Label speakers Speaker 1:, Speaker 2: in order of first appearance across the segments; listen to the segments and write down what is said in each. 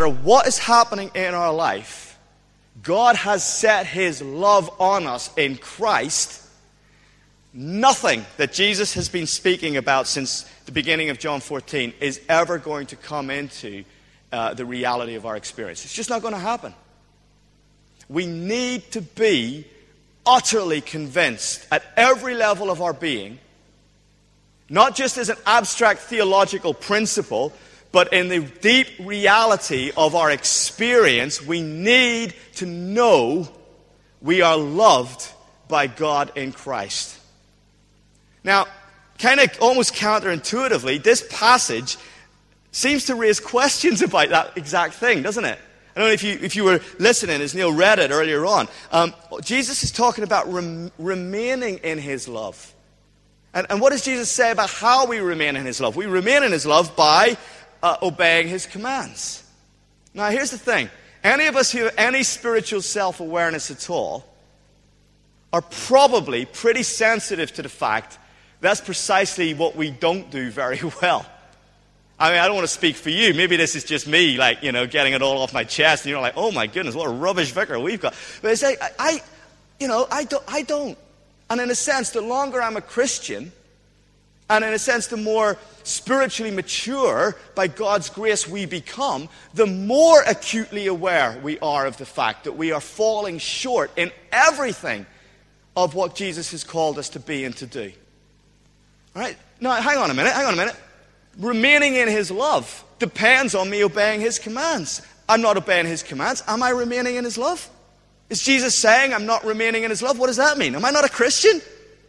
Speaker 1: matter what is happening in our life, God has set his love on us in Christ. Nothing that Jesus has been speaking about since the beginning of John 14 is ever going to come into the reality of our experience. It's just not going to happen. We need to be utterly convinced at every level of our being, not just as an abstract theological principle, but in the deep reality of our experience. We need to know we are loved by God in Christ. Now, kind of almost counterintuitively, this passage seems to raise questions about that exact thing, doesn't it? I don't know if you were listening as Neil read it earlier on. Jesus is talking about remaining in his love. And what does Jesus say about how we remain in his love? We remain in his love by obeying his commands. Now, here's the thing. Any of us who have any spiritual self-awareness at all are probably pretty sensitive to the fact that's precisely what we don't do very well. I mean, I don't want to speak for you. Maybe this is just me, getting it all off my chest, and you're like, oh my goodness, what a rubbish vicar we've got. But it's like, I don't. And in a sense, the longer I'm a Christian, and in a sense, the more spiritually mature by God's grace we become, the more acutely aware we are of the fact that we are falling short in everything of what Jesus has called us to be and to do. All right? Now, hang on a minute. Remaining in his love depends on me obeying his commands. I'm not obeying his commands. Am I remaining in his love? Is Jesus saying I'm not remaining in his love? What does that mean? Am I not a Christian?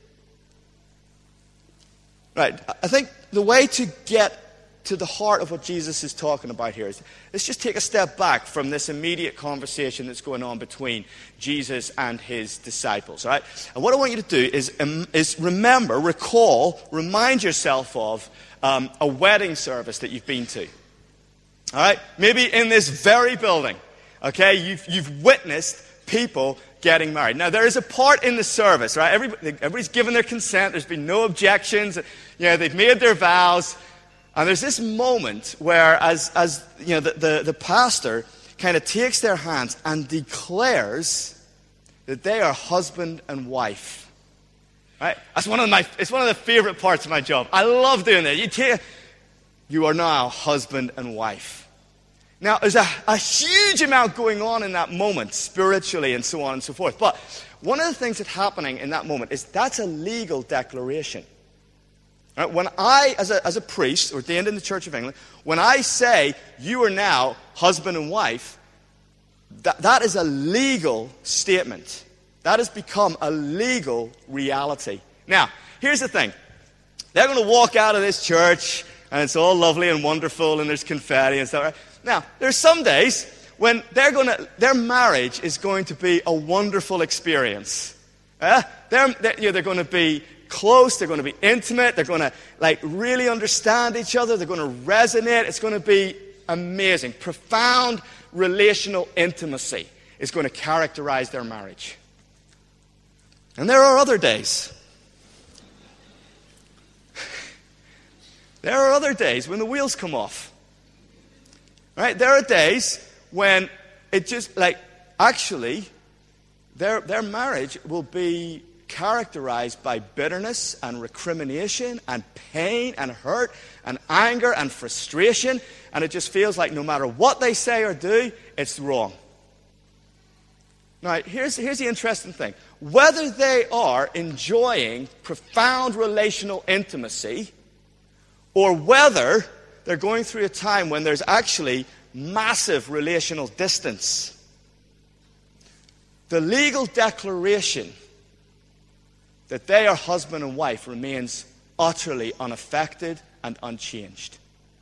Speaker 1: Right. I think the way to get to the heart of what Jesus is talking about here is, let's just take a step back from this immediate conversation that's going on between Jesus and his disciples. All right? And what I want you to do is remember, recall, remind yourself of a wedding service that you've been to. All right? Maybe in this very building. Okay? You've witnessed people getting married. Now, there is a part in the service, right? Everybody's given their consent. There's been no objections. They've made their vows. And there's this moment where, as the pastor kind of takes their hands and declares that they are husband and wife. Right? It's one of the favorite parts of my job. I love doing that. You are now husband and wife. Now, there's a huge amount going on in that moment, spiritually and so on and so forth. But one of the things that's happening in that moment is that's a legal declaration. Right? When I, as a priest, ordained in the Church of England, when I say you are now husband and wife, that is a legal statement. That has become a legal reality. Now, here's the thing. They're going to walk out of this church, and it's all lovely and wonderful, and there's confetti and stuff. Right? Now, there's some days when their marriage is going to be a wonderful experience. They're going to be close, they're going to be intimate, they're going to really understand each other, they're going to resonate. It's going to be amazing. Profound relational intimacy is going to characterize their marriage. And there are other days. There are other days when the wheels come off. Right? There are days when it just actually their marriage will be characterized by bitterness and recrimination and pain and hurt and anger and frustration, and it just feels like no matter what they say or do, it's wrong. Now, here's the interesting thing. Whether they are enjoying profound relational intimacy or whether they're going through a time when there's actually massive relational distance, the legal declaration that they are husband and wife remains utterly unaffected and unchanged.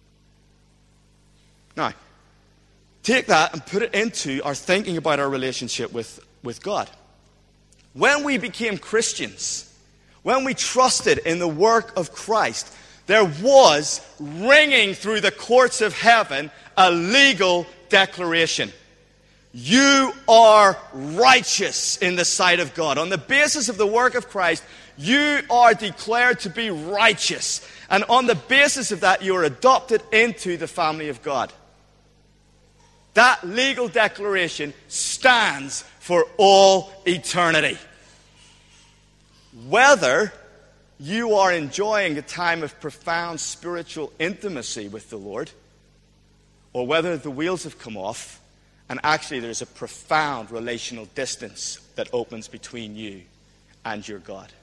Speaker 1: Now, take that and put it into our thinking about our relationship with God. When we became Christians, when we trusted in the work of Christ, there was ringing through the courts of heaven a legal declaration. You are righteous in the sight of God. On the basis of the work of Christ, you are declared to be righteous. And on the basis of that, you are adopted into the family of God. That legal declaration stands for all eternity. Whether you are enjoying a time of profound spiritual intimacy with the Lord, or whether the wheels have come off, and actually there's a profound relational distance that opens between you and your God.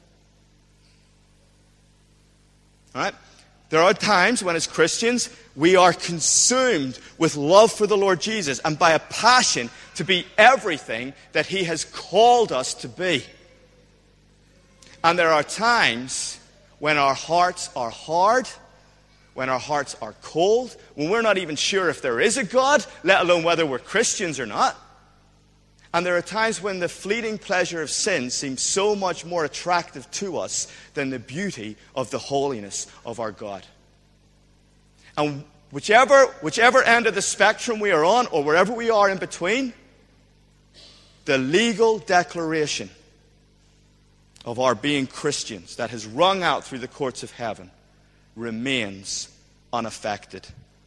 Speaker 1: All right? There are times when, as Christians, we are consumed with love for the Lord Jesus and by a passion to be everything that He has called us to be. And there are times when our hearts are hard, when our hearts are cold, when we're not even sure if there is a God, let alone whether we're Christians or not. And there are times when the fleeting pleasure of sin seems so much more attractive to us than the beauty of the holiness of our God. And whichever end of the spectrum we are on, or wherever we are in between, the legal declaration of our being Christians that has rung out through the courts of heaven remains unaffected.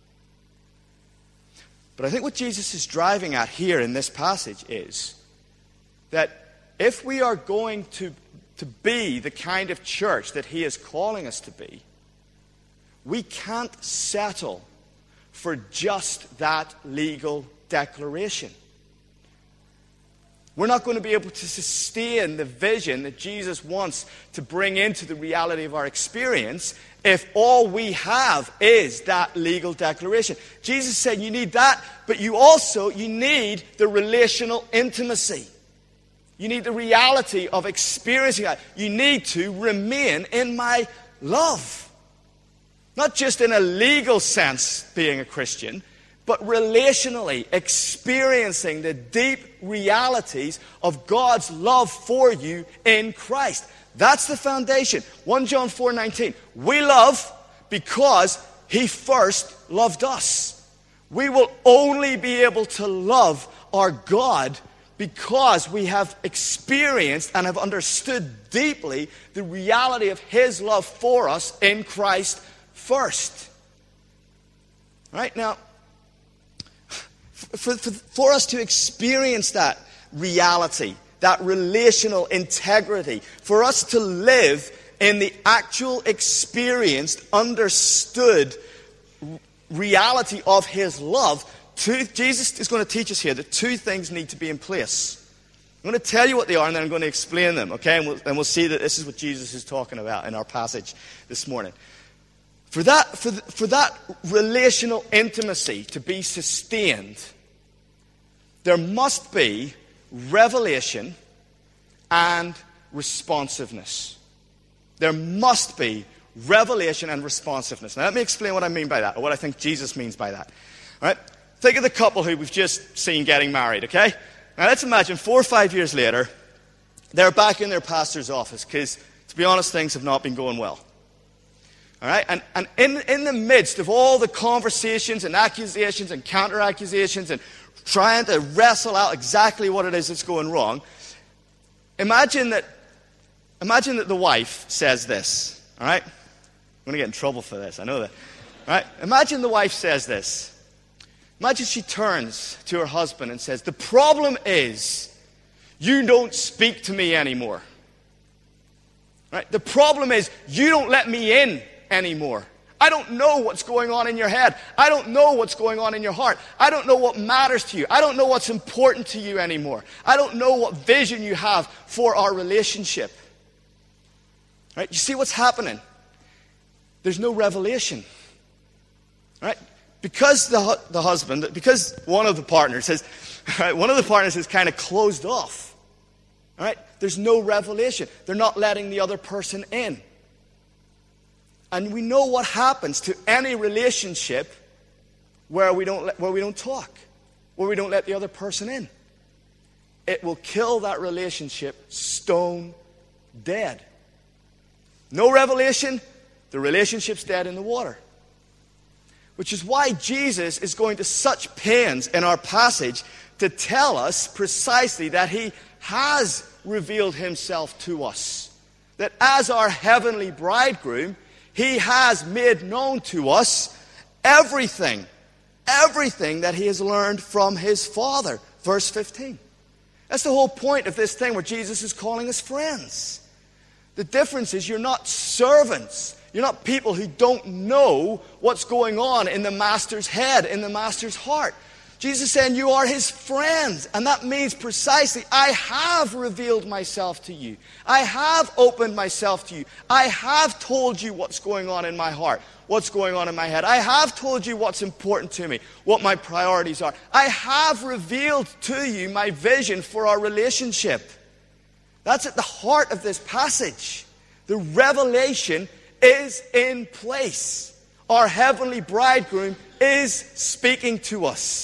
Speaker 1: But I think what Jesus is driving at here in this passage is that if we are going to be the kind of church that He is calling us to be, we can't settle for just that legal declaration. We're not going to be able to sustain the vision that Jesus wants to bring into the reality of our experience if all we have is that legal declaration. Jesus said you need that, but you need the relational intimacy. You need the reality of experiencing that. You need to remain in my love. Not just in a legal sense, being a Christian, but relationally experiencing the deep realities of God's love for you in Christ. That's the foundation. 1 John 4:19. We love because He first loved us. We will only be able to love our God because we have experienced and have understood deeply the reality of His love for us in Christ first. Right now, for us to experience that reality, that relational integrity, for us to live in the actual experienced, understood reality of His love, Jesus is going to teach us here that two things need to be in place. I'm going to tell you what they are, and then I'm going to explain them, okay? And we'll see that this is what Jesus is talking about in our passage this morning. For that relational intimacy to be sustained, there must be revelation and responsiveness. There must be revelation and responsiveness. Now, let me explain what I mean by that, or what I think Jesus means by that. All right? Think of the couple who we've just seen getting married, okay? Now, let's imagine 4 or 5 years later, they're back in their pastor's office because, to be honest, things have not been going well. All right? And in the midst of all the conversations and accusations and counter-accusations and trying to wrestle out exactly what it is that's going wrong, imagine that the wife says this. All right? I'm going to get in trouble for this, I know that. All right? Imagine the wife says this. Imagine she turns to her husband and says, "The problem is you don't speak to me anymore. Right? The problem is you don't let me in anymore. I don't know what's going on in your head. I don't know what's going on in your heart. I don't know what matters to you. I don't know what's important to you anymore. I don't know what vision you have for our relationship." Right? You see what's happening? There's no revelation. Right? Because the husband, because one of the partners has kind of closed off. All right? There's no revelation. They're not letting the other person in. And we know what happens to any relationship where we don't talk, where we don't let the other person in. It will kill that relationship stone dead. No revelation, the relationship's dead in the water. Which is why Jesus is going to such pains in our passage to tell us precisely that He has revealed Himself to us. That as our heavenly bridegroom, He has made known to us everything everything that he has learned from his Father. Verse 15. That's the whole point of this thing where Jesus is calling us friends. The difference is you're not servants. You're not people who don't know what's going on in the master's head, in the master's heart. Jesus is saying you are his friends. And that means precisely, I have revealed myself to you. I have opened myself to you. I have told you what's going on in my heart, what's going on in my head. I have told you what's important to me, what my priorities are. I have revealed to you my vision for our relationship. That's at the heart of this passage. The revelation is in place. Our heavenly bridegroom is speaking to us.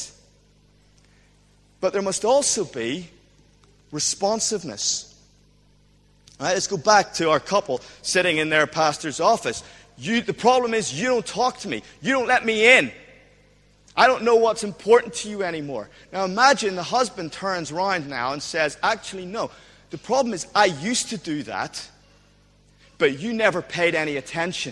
Speaker 1: But there must also be responsiveness. All right, let's go back to our couple sitting in their pastor's office. The problem is you don't talk to me. You don't let me in. I don't know what's important to you anymore. Now imagine the husband turns around now and says, actually, no. The problem is I used to do that, but you never paid any attention.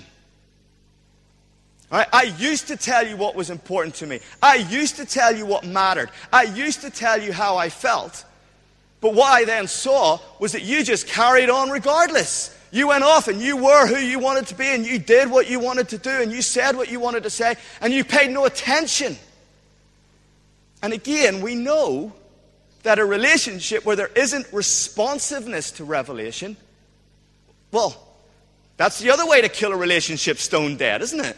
Speaker 1: All right? I used to tell you what was important to me. I used to tell you what mattered. I used to tell you how I felt. But what I then saw was that you just carried on regardless. You went off and you were who you wanted to be and you did what you wanted to do and you said what you wanted to say and you paid no attention. And again, we know that a relationship where there isn't responsiveness to revelation, well, that's the other way to kill a relationship stone dead, isn't it?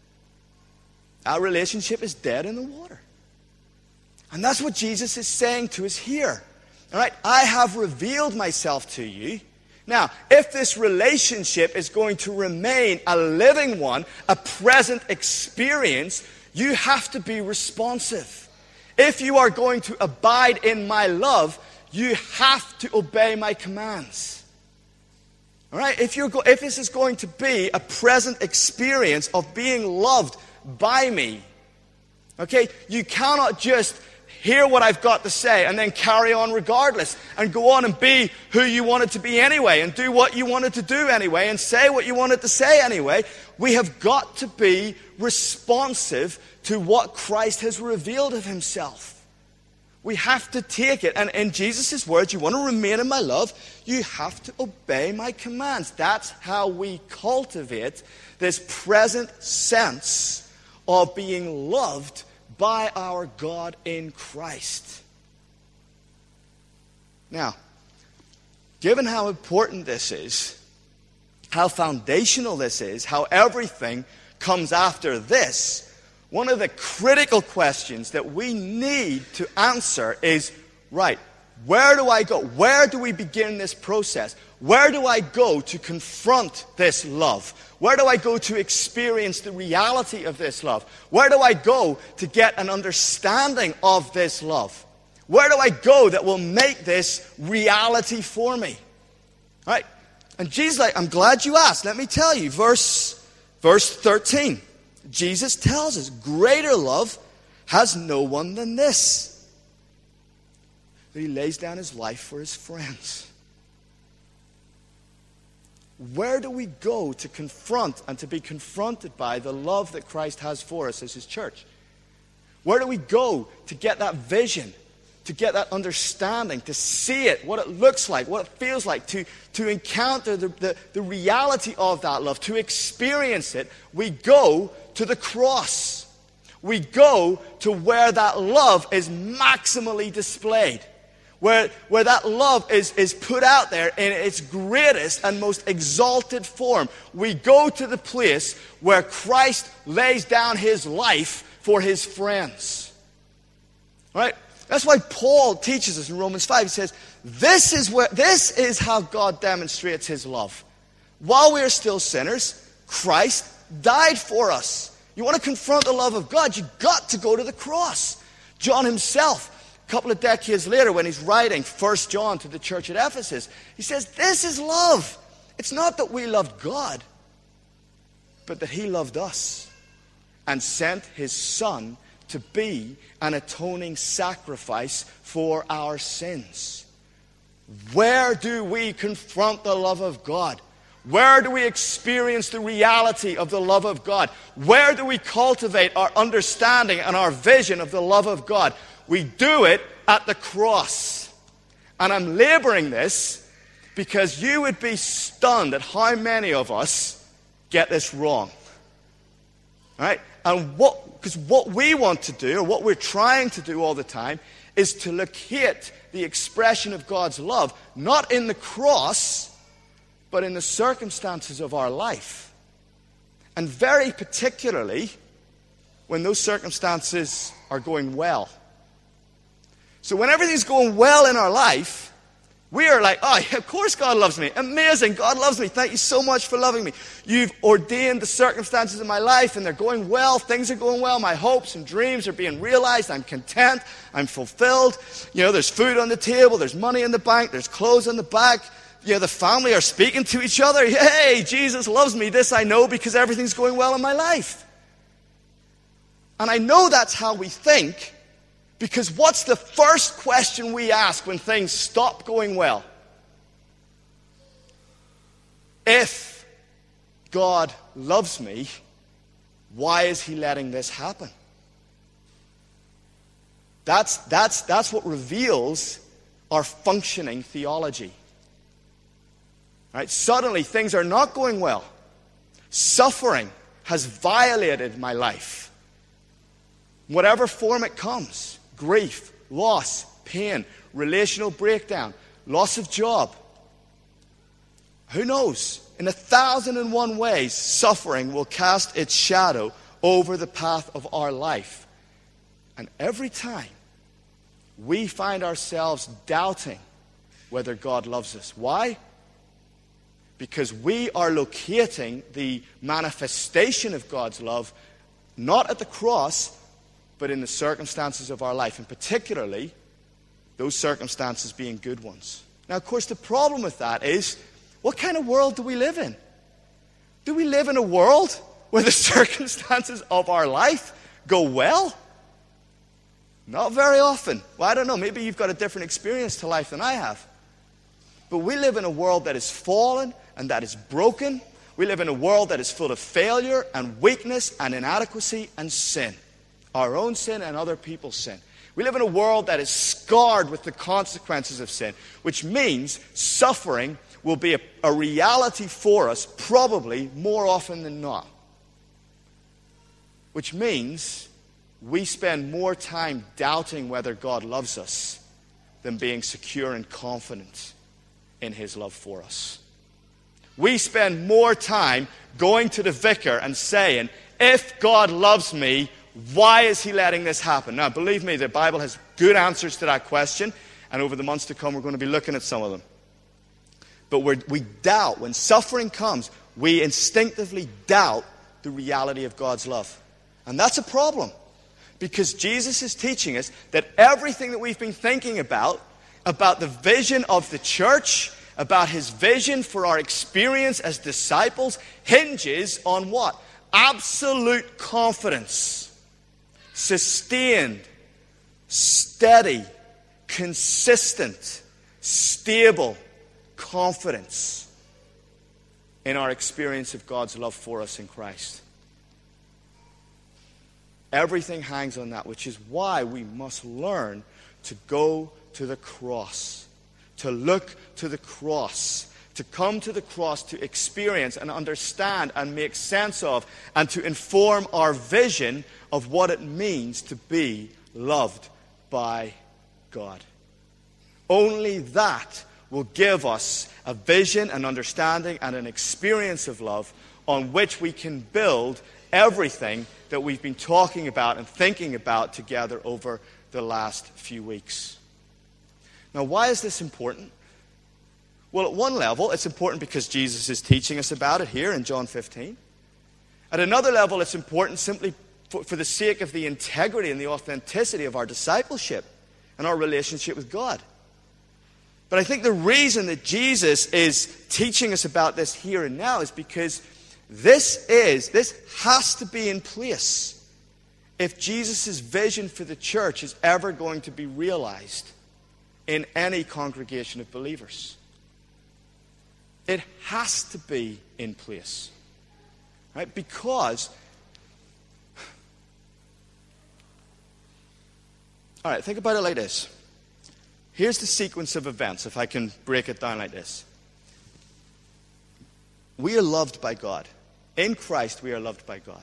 Speaker 1: Our relationship is dead in the water. And that's what Jesus is saying to us here. All right, I have revealed myself to you. Now, if this relationship is going to remain a living one, a present experience, you have to be responsive. If you are going to abide in my love, you have to obey my commands. All right, if this is going to be a present experience of being loved by me, okay, you cannot just hear what I've got to say and then carry on regardless and go on and be who you wanted to be anyway and do what you wanted to do anyway and say what you wanted to say anyway. We have got to be responsive to what Christ has revealed of himself. We have to take it. And in Jesus' words, you want to remain in my love, you have to obey my commands. That's how we cultivate this present sense of being loved by our God in Christ. Now, given how important this is, how foundational this is, how everything comes after this, one of the critical questions that we need to answer is, right, where do I go? Where do we begin this process? Where do I go to confront this love? Where do I go to experience the reality of this love? Where do I go to get an understanding of this love? Where do I go that will make this reality for me? All right. And Jesus is like, I'm glad you asked. Let me tell you. Verse 13. Jesus tells us, greater love has no one than this, that he lays down his life for his friends. Where do we go to confront and to be confronted by the love that Christ has for us as his church? Where do we go to get that vision, to get that understanding, to see it, what it looks like, what it feels like, to encounter the reality of that love, to experience it? We go to the cross. We go to where that love is maximally displayed. Where that love is put out there in its greatest and most exalted form. We go to the place where Christ lays down his life for his friends. All right? That's why Paul teaches us in Romans 5. He says, this is how God demonstrates his love. While we are still sinners, Christ died for us. You want to confront the love of God, you've got to go to the cross. John himself, a couple of decades later, when he's writing 1 John to the church at Ephesus, he says, this is love. It's not that we loved God, but that he loved us and sent his Son to be an atoning sacrifice for our sins. Where do we confront the love of God? Where do we experience the reality of the love of God? Where do we cultivate our understanding and our vision of the love of God? We do it at the cross. And I'm laboring this because you would be stunned at how many of us get this wrong. Right? And because what we want to do, or what we're trying to do all the time, is to locate the expression of God's love, not in the cross, but in the circumstances of our life. And very particularly, when those circumstances are going well. So when everything's going well in our life, we are like, oh, of course God loves me. Amazing, God loves me. Thank you so much for loving me. You've ordained the circumstances of my life, and they're going well. Things are going well. My hopes and dreams are being realized. I'm content. I'm fulfilled. There's food on the table. There's money in the bank. There's clothes on the back. The family are speaking to each other. Hey, Jesus loves me. This I know because everything's going well in my life. And I know that's how we think, because what's the first question we ask when things stop going well? If God loves me, why is he letting this happen? That's what reveals our functioning theology. Right? Suddenly things are not going well. Suffering has violated my life. Whatever form it comes. Grief, loss, pain, relational breakdown, loss of job. Who knows? In 1,001 ways, suffering will cast its shadow over the path of our life. And every time we find ourselves doubting whether God loves us. Why? Because we are locating the manifestation of God's love not at the cross, but in the circumstances of our life, and particularly those circumstances being good ones. Now, of course, the problem with that is, what kind of world do we live in? Do we live in a world where the circumstances of our life go well? Not very often. Well, I don't know, maybe you've got a different experience to life than I have. But we live in a world that is fallen and that is broken. We live in a world that is full of failure and weakness and inadequacy and sin. Our own sin and other people's sin. We live in a world that is scarred with the consequences of sin, which means suffering will be a reality for us probably more often than not. Which means we spend more time doubting whether God loves us than being secure and confident in his love for us. We spend more time going to the vicar and saying, if God loves me, why is he letting this happen? Now, believe me, the Bible has good answers to that question, and over the months to come, we're going to be looking at some of them. But we doubt, when suffering comes, we instinctively doubt the reality of God's love. And that's a problem, because Jesus is teaching us that everything that we've been thinking about the vision of the church, about his vision for our experience as disciples, hinges on what? Absolute confidence. Sustained, steady, consistent, stable confidence in our experience of God's love for us in Christ. Everything hangs on that, which is why we must learn to go to the cross, to look to the cross, to come to the cross, to experience and understand and make sense of, and to inform our vision of what it means to be loved by God. Only that will give us a vision, an understanding, and an experience of love on which we can build everything that we've been talking about and thinking about together over the last few weeks. Now, why is this important? Well, at one level, it's important because Jesus is teaching us about it here in John 15. At another level, it's important simply for the sake of the integrity and the authenticity of our discipleship and our relationship with God. But I think the reason that Jesus is teaching us about this here and now is because this has to be in place if Jesus' vision for the church is ever going to be realized in any congregation of believers. It has to be in place. Right? Because, all right, think about it like this. Here's the sequence of events, if I can break it down like this. We are loved by God. In Christ, we are loved by God.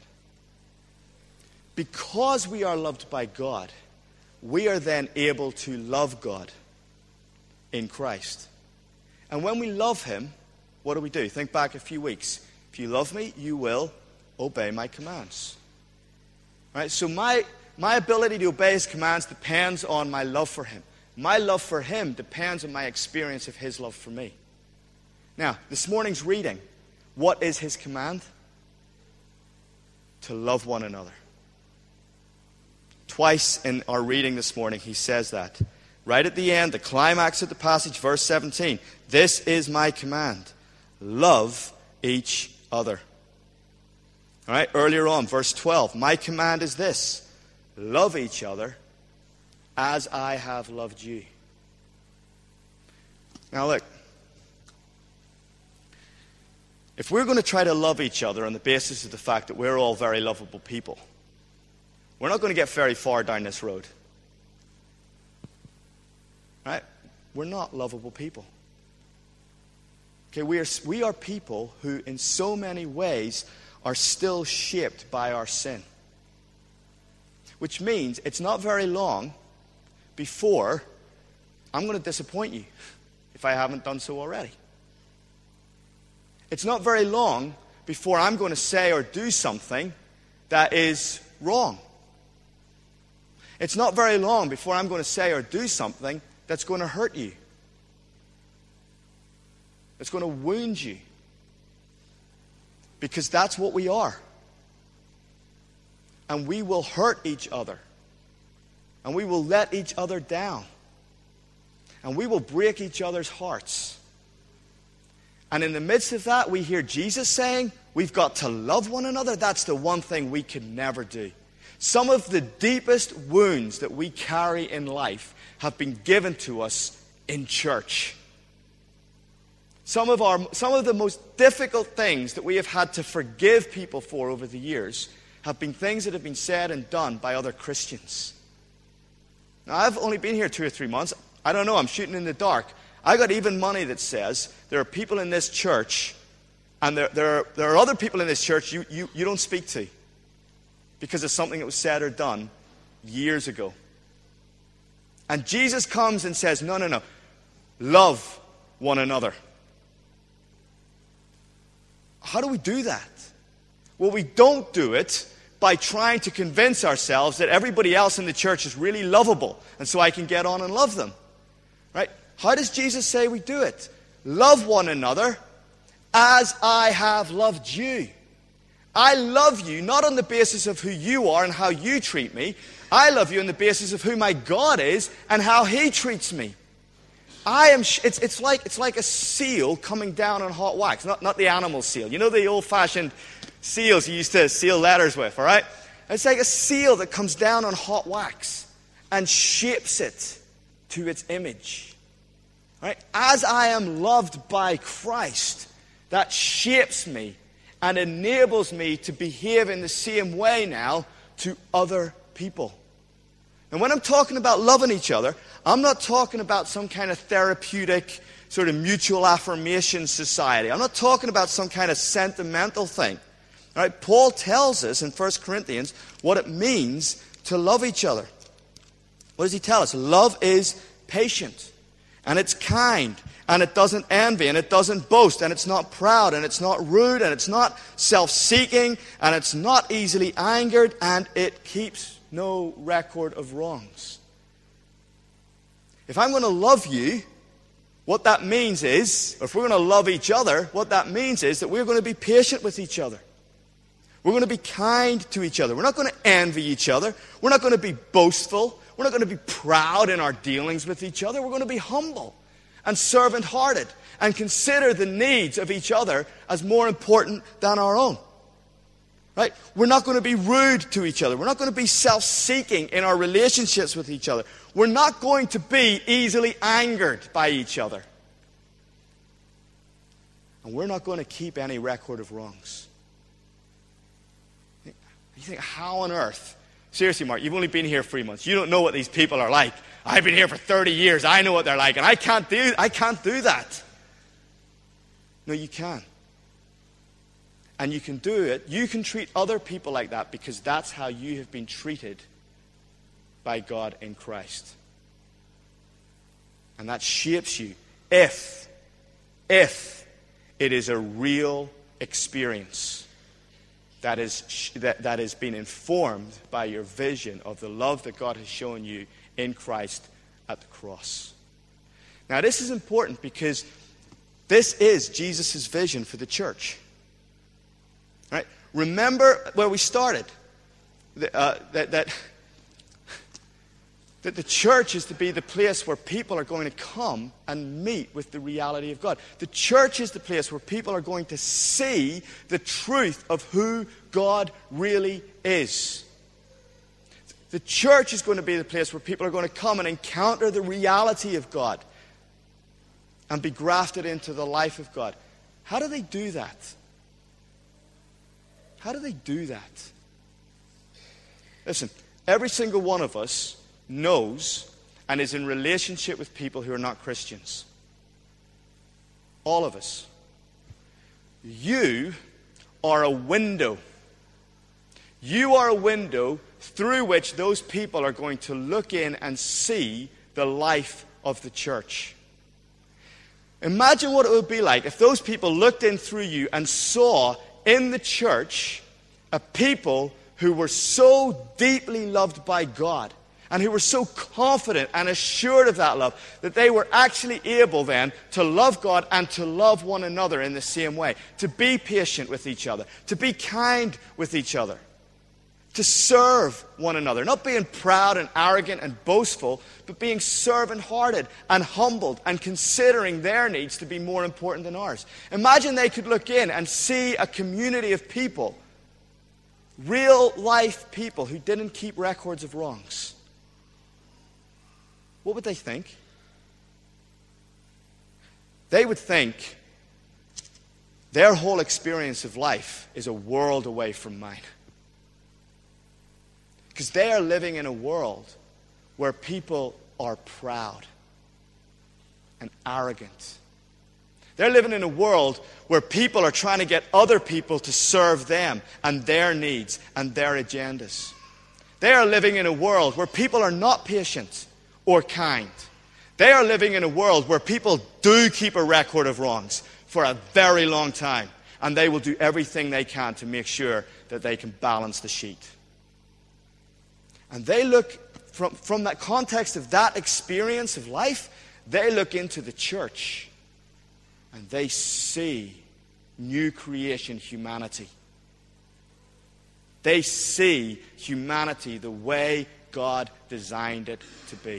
Speaker 1: Because we are loved by God, we are then able to love God in Christ. And when we love him, what do? Think back a few weeks. If you love me, you will obey my commands. Right? So my ability to obey his commands depends on my love for him. My love for him depends on my experience of his love for me. Now, this morning's reading, what is his command? To love one another. Twice in our reading this morning, he says that. Right at the end, the climax of the passage, verse 17. This is my command. Love each other. All right, earlier on, verse 12. My command is this. Love each other as I have loved you. Now look. If we're going to try to love each other on the basis of the fact that we're all very lovable people, we're not going to get very far down this road. Right? We're not lovable people. Okay, we are people who in so many ways are still shaped by our sin. Which means it's not very long before I'm going to disappoint you if I haven't done so already. It's not very long before I'm going to say or do something that is wrong. It's not very long before I'm going to say or do something that's going to hurt you. It's going to wound you. Because that's what we are. And we will hurt each other. And we will let each other down. And we will break each other's hearts. And in the midst of that, we hear Jesus saying, we've got to love one another. That's the one thing we can never do. Some of the deepest wounds that we carry in life have been given to us in church. Some of the most difficult things that we have had to forgive people for over the years have been things that have been said and done by other Christians. Now, I've only been here 2 or 3 months. I don't know, I'm shooting in the dark. I got even money that says there are people in this church, and there are other people in this church you don't speak to because of something that was said or done years ago. And Jesus comes and says, no. Love one another. How do we do that? Well, we don't do it by trying to convince ourselves that everybody else in the church is really lovable, and so I can get on and love them. Right? How does Jesus say we do it? Love one another as I have loved you. I love you not on the basis of who you are and how you treat me. I love you on the basis of who my God is and how he treats me. It's like a seal coming down on hot wax, not the animal seal. You know the old-fashioned seals you used to seal letters with, all right? It's like a seal that comes down on hot wax and shapes it to its image. Right? As I am loved by Christ, that shapes me and enables me to behave in the same way now to other people. And when I'm talking about loving each other, I'm not talking about some kind of therapeutic sort of mutual affirmation society. I'm not talking about some kind of sentimental thing. All right? Paul tells us in 1 Corinthians what it means to love each other. What does he tell us? Love is patient, and it's kind, and it doesn't envy, and it doesn't boast, and it's not proud, and it's not rude, and it's not self-seeking, and it's not easily angered, and it keeps no record of wrongs. If I'm going to love you, what that means is, or if we're going to love each other, what that means is that we're going to be patient with each other. We're going to be kind to each other. We're not going to envy each other. We're not going to be boastful. We're not going to be proud in our dealings with each other. We're going to be humble and servant-hearted and consider the needs of each other as more important than our own. Right? We're not going to be rude to each other. We're not going to be self-seeking in our relationships with each other. We're not going to be easily angered by each other. And we're not going to keep any record of wrongs. You think, how on earth? Seriously, Mark, you've only been here 3 months. You don't know what these people are like. I've been here for 30 years. I know what they're like, and I can't do that. No, you can. And you can do it. You can treat other people like that because that's how you have been treated by God in Christ. And that shapes you if it is a real experience that has been informed by your vision of the love that God has shown you in Christ at the cross. Now, this is important because this is Jesus' vision for the church. Right? Remember where we started. That the church is to be the place where people are going to come and meet with the reality of God. The church is the place where people are going to see the truth of who God really is. The church is going to be the place where people are going to come and encounter the reality of God and be grafted into the life of God. How do they do that? How do they do that? Listen, every single one of us knows and is in relationship with people who are not Christians. All of us. You are a window. You are a window through which those people are going to look in and see the life of the church. Imagine what it would be like if those people looked in through you and saw in the church a people who were so deeply loved by God and who were so confident and assured of that love that they were actually able then to love God and to love one another in the same way, to be patient with each other, to be kind with each other, to serve one another, not being proud and arrogant and boastful, but being servant-hearted and humbled and considering their needs to be more important than ours. Imagine they could look in and see a community of people, real-life people who didn't keep records of wrongs. What would they think? They would think their whole experience of life is a world away from mine. Because they are living in a world where people are proud and arrogant. They're living in a world where people are trying to get other people to serve them and their needs and their agendas. They are living in a world where people are not patient or kind. They are living in a world where people do keep a record of wrongs for a very long time, and they will do everything they can to make sure that they can balance the sheet. And they look, from that context of that experience of life, they look into the church and they see new creation humanity. They see humanity the way God designed it to be.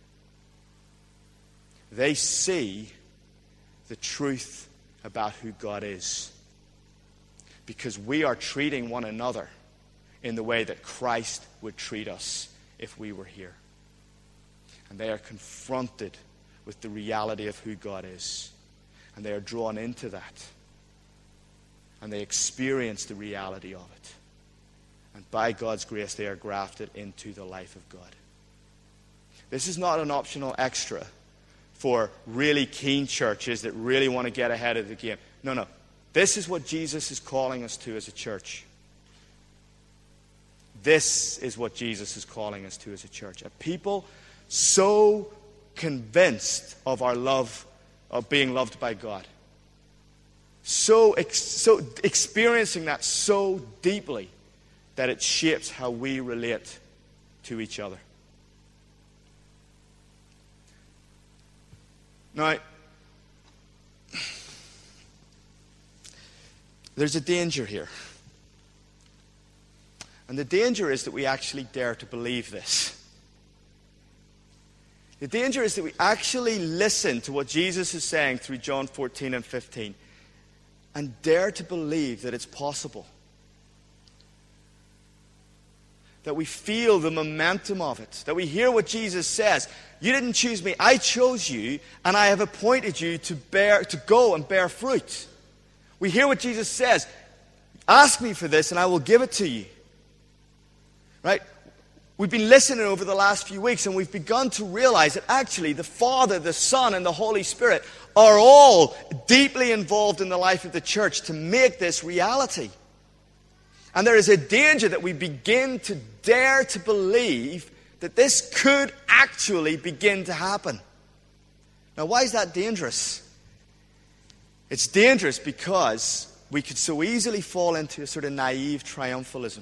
Speaker 1: They see the truth about who God is. Because we are treating one another in the way that Christ would treat us if we were here. And they are confronted with the reality of who God is. And they are drawn into that. And they experience the reality of it. And by God's grace, they are grafted into the life of God. This is not an optional extra for really keen churches that really want to get ahead of the game. No. This is what Jesus is calling us to as a church. This is what Jesus is calling us to as a church. A people so convinced of our love, of being loved by God. So experiencing that so deeply that it shapes how we relate to each other. Now, there's a danger here. And the danger is that we actually dare to believe this. The danger is that we actually listen to what Jesus is saying through John 14 and 15 and dare to believe that it's possible. That we feel the momentum of it. That we hear what Jesus says. You didn't choose me, I chose you, and I have appointed you to go and bear fruit. We hear what Jesus says. Ask me for this and I will give it to you. Right? We've been listening over the last few weeks and we've begun to realize that actually the Father, the Son, and the Holy Spirit are all deeply involved in the life of the church to make this reality. And there is a danger that we begin to dare to believe that this could actually begin to happen. Now, why is that dangerous? It's dangerous because we could so easily fall into a sort of naive triumphalism.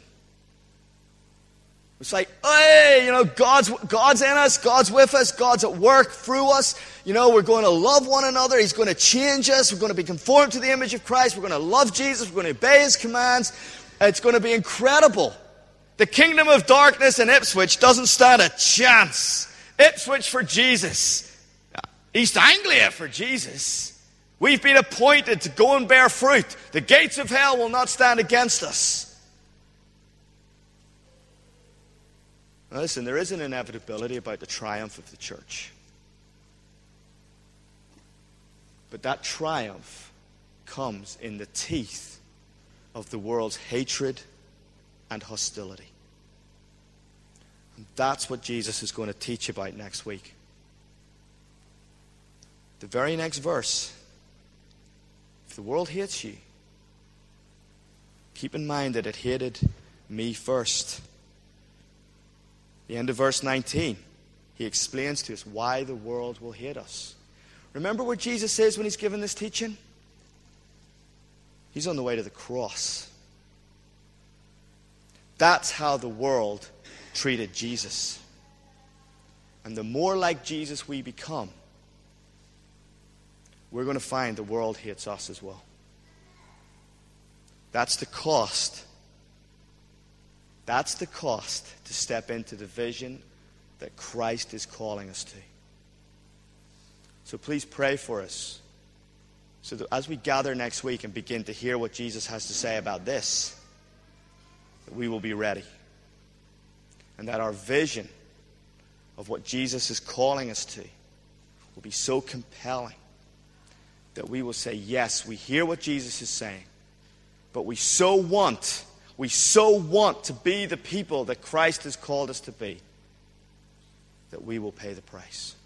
Speaker 1: It's like, hey, God's in us, God's with us, God's at work through us. We're going to love one another. He's going to change us. We're going to be conformed to the image of Christ. We're going to love Jesus. We're going to obey His commands. It's going to be incredible. The kingdom of darkness in Ipswich doesn't stand a chance. Ipswich for Jesus. East Anglia for Jesus. We've been appointed to go and bear fruit. The gates of hell will not stand against us. Now listen, there is an inevitability about the triumph of the church. But that triumph comes in the teeth of the world's hatred and hostility. And that's what Jesus is going to teach about next week. The very next verse. If the world hates you, keep in mind that it hated me first. The end of verse 19, he explains to us why the world will hate us. Remember what Jesus says when he's given this teaching? He's on the way to the cross. That's how the world treated Jesus. And the more like Jesus we become, we're going to find the world hates us as well. That's the cost. That's the cost to step into the vision that Christ is calling us to. So please pray for us, so that as we gather next week and begin to hear what Jesus has to say about this, that we will be ready. And that our vision of what Jesus is calling us to will be so compelling that we will say, yes, we hear what Jesus is saying, but we so want to be the people that Christ has called us to be, that we will pay the price.